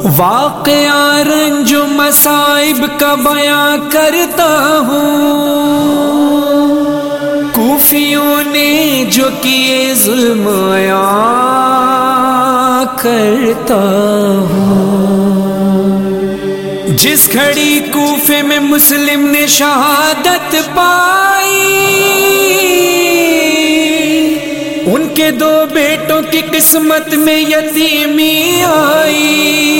واقعہ رنج و مصائب کا بیاں کرتا ہوں، کوفیوں نے جو کیے ظلم عیاں کرتا ہوں۔ جس گھڑی کوفے میں مسلم نے شہادت پائی، ان کے دو بیٹوں کی قسمت میں یتیمی آئی۔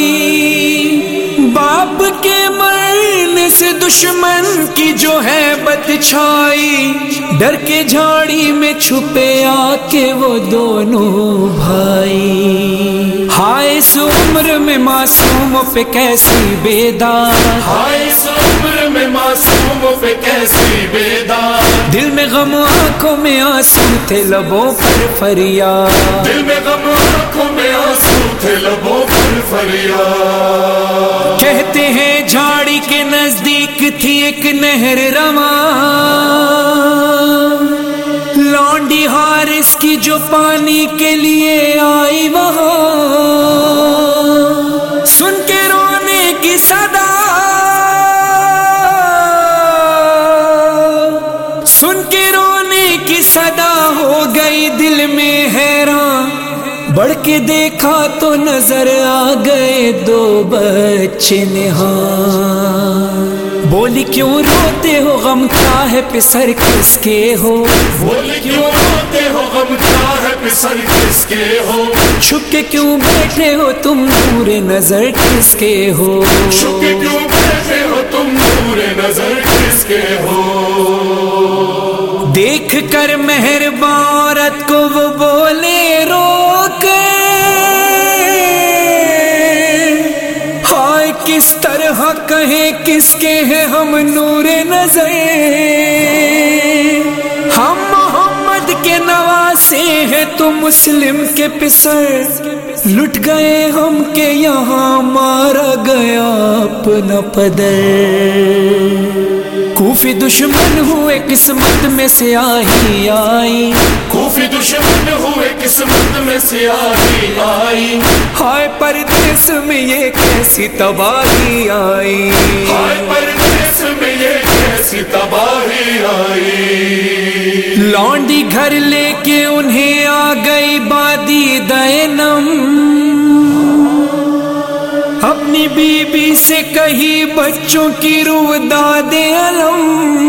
باپ کے مرنے سے دشمن کی جو ہے بت چھائی، ڈر کے جھاڑی میں چھپے آ کے وہ دونوں بھائی۔ ہائے اس عمر میں معصوموں پہ کیسی بیدار، ہائے اس عمر میں معصوموں پہ کیسی بیدار، دل میں غم آنکھوں میں آنسو تھے لبوں پر فریاد، دل میں غم آنکھوں میں آنسو تھے لبوں پر فریاد۔ کہتے ہیں جھاڑی کے نزدیک تھی ایک نہر رواں، لونڈی حارث کی جو پانی کے لیے آئی وہاں، سن کے رونے کی صدا، سن کے رونے کی صدا ہو گئی دل میں حیران۔ بڑھ کے دیکھا تو نظر آ گئے دو بچے نہاں۔ بولی کیوں روتے ہو، غم کیا ہے پسر کس کے ہو، بولی کیوں روتے ہو، غم کیا ہے پسر کس کے ہو، چھپ کے کیوں بیٹھے ہو تم دور نظر کس کے ہو، چھپ کے کیوں بیٹھے ہو تم دور نظر کس کے ہو۔ دیکھ کر مہربان عورت کو وہ بولے رو کے، ہائے کس طرح کہیں کس کے ہیں ہم نور نظر، ہم محمد کے نواسے ہیں تو مسلم کے پسر، لٹ گئے ہم کہ یہاں مارا گیا اپنا پدر۔ کوفی دشمن ہوئے قسمت میں سیاہی آئی، کوفی دشمن ہوئے قسمت میں سیاہی آئی، ہائے پردیس میں یہ کیسی تباہی آئی، ہائے پردیس میں یہ کیسی تباہی آئی۔ لونڈی گھر لے کے انہیں آ گئی بادی دینم، اپنی بیوی سے کہی بچوں کی رو داد علم،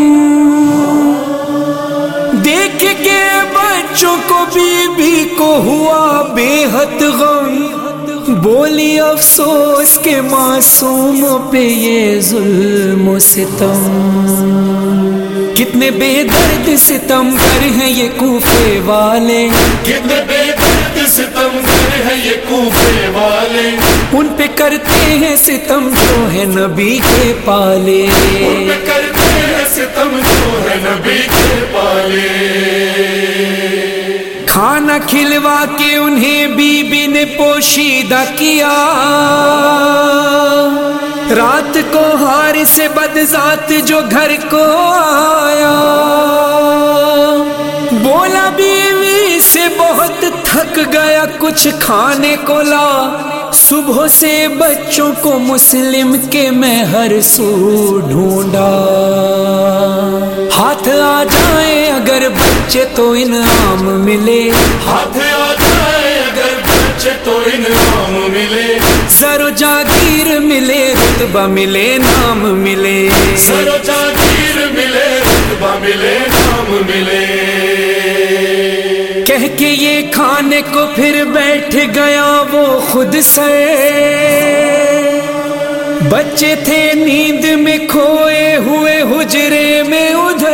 دیکھ کے بچوں کو بیوی کو ہوا بے حد غم، بولی افسوس کے معصوموں پہ یہ ظلم و ستم، کتنے بے درد ستم گر ہیں یہ کوفے والے، کتنے بے درد ستم گر ہیں یہ کوفے والے، ان پہ کرتے ہیں ستم جو ہے نبی کے پالے، ان پہ کرتے ہیں ستم جو ہے نبی کے پالے۔ کھانا کھلوا کے انہیں بی بی نے پوشیدہ کیا، رات کو حارث بدذات جو گھر کو آیا، بولا بیوی سے بہت تھک گیا کچھ کھانے کو لا، صبح سے بچوں کو مسلم کے میں ہر سو ڈھونڈا، ہاتھ آ جائیں اگر بچے تو انعام ملے، ہاتھ آ جائے اگر بچے تو انعام ملے، زر و جاگیر ملے رتبہ ملے نام ملے، سر و جاگیر ملے رتبہ ملے نام ملے۔ کہہ کے یہ کھانے کو پھر بیٹھ گیا وہ خود سے، بچے تھے نیند میں کھوئے ہوئے حجرے میں ادھر،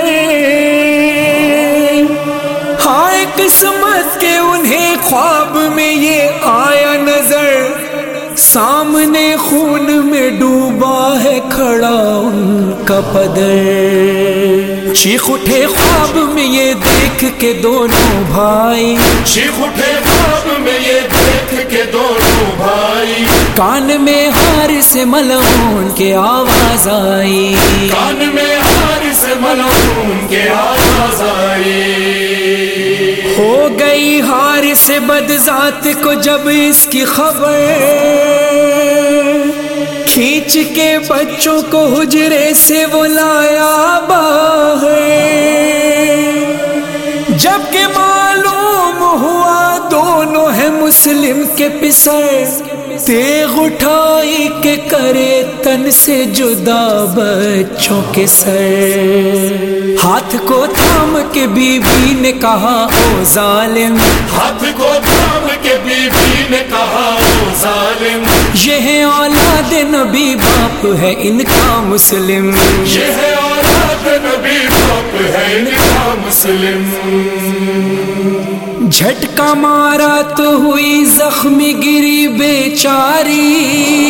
ہائے قسمت کے انہیں خواب میں یہ آیا نظر، سامنے خون میں ڈوبا ہے کھڑا ان کا پدر، چیخ اٹھے خواب میں یہ دیکھ کے دونوں بھائی، چیخ اٹھے خواب میں یہ دیکھ کے دونوں بھائی، کان میں حارث ملعون کے آواز آئی، کان میں حارث ملعون کے آواز آئی۔ ہو گئی حارث بدذات کو جب اس کی خبر، کھینچ کے بچوں کو حجرے سے وہ لایا باہر، جبکہ معلوم ہوا دونوں ہیں مسلم کے پسر، تیغ اٹھائی کہ کرے تن سے جدا بچوں کے سر۔ ہاتھ کو تھام کے بی بی نے کہا او ظالم، ہاتھ کو تھام کے بی بی نے کہا او ظالم، یہ ہے اولاد نبی باپ ہے ان کا مسلم، یہ ہے اولاد نبی باپ ہے ان کا مسلم۔ جھٹکا مارا تو ہوئی زخمی گری بیچاری،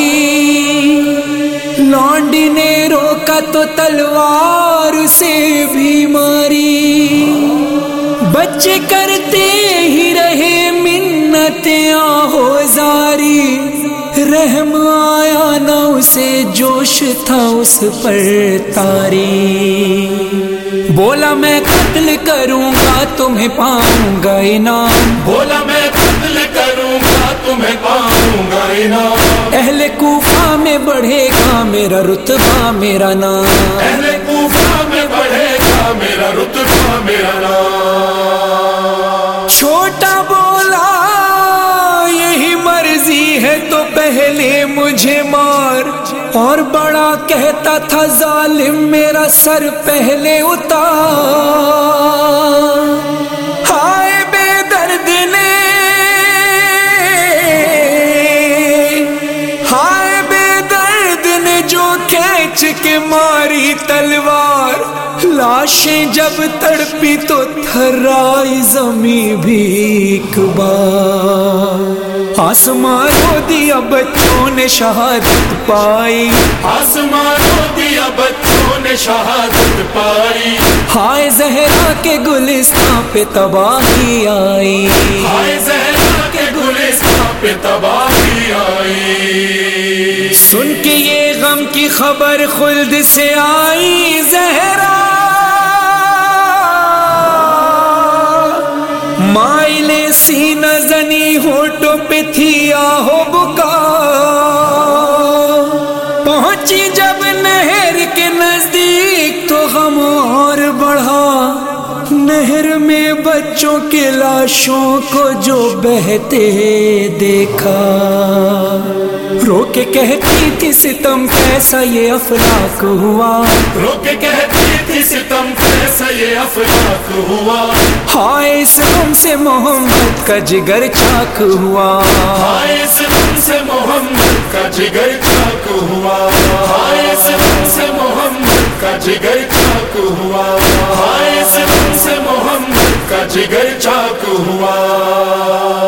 لونڈی نے روکا تو تلوار سے بھی ماری، بچے کرتے ہی رہے منتیں آہوزاری، رحم آیا نہ اسے جوش تھا اس پر طاری، بولا میں قتل کروں گا تمہیں پاؤں گا انعام، بولا میں قتل کروں گا تمہیں پاؤں گا انعام، اہل کوفہ میں بڑھے گا میرا رتبہ میرا نام، اہل کوفہ میں بڑھے گا میرا رتبہ میرا نام۔ چھوٹا بولا یہی مرضی ہے تو پہلے مجھے مار، اور بڑا کہتا تھا ظالم میرا سر پہلے اتار، ہائے بے درد نے، ہائے بے درد نے جو کھینچ کے ماری تلوار، لاشیں جب تڑپی تو تھرائی زمیں بھی ایک بار، آسمان رو دیا بچوں نے شہادت پائی، آسمان رو دیا بچوں نے شہادت پائی، ہائے زہرا کے گلستان پہ تباہی آئی، ہائے زہرا کے گلستان پہ تباہی آئی، سن کے یہ غم کی خبر خلد سے آئی زہرا، مائل سینہ زنی ہونٹوں پہ تھی آہو بکا، پہنچی جب نہر کے نزدیک تو غم اور بڑھا، نہر میں بچوں کے لاشوں کو جو بہتے دیکھا، رو کے کہتی تھی ستم کیسا یہ افلاک ہوا، رو کے کہتی تھی ستم کیسا یہ افلاک ہوا، ہائے اس غم سے محمد کا جگر چاک ہوا، ہائے اس غم سے محمد کا جگر چاک ہوا، ہائے اس غم سے محمد کا جگر چاک ہوا، ہائے اس غم سے محمد کا جگر چاک ہوا۔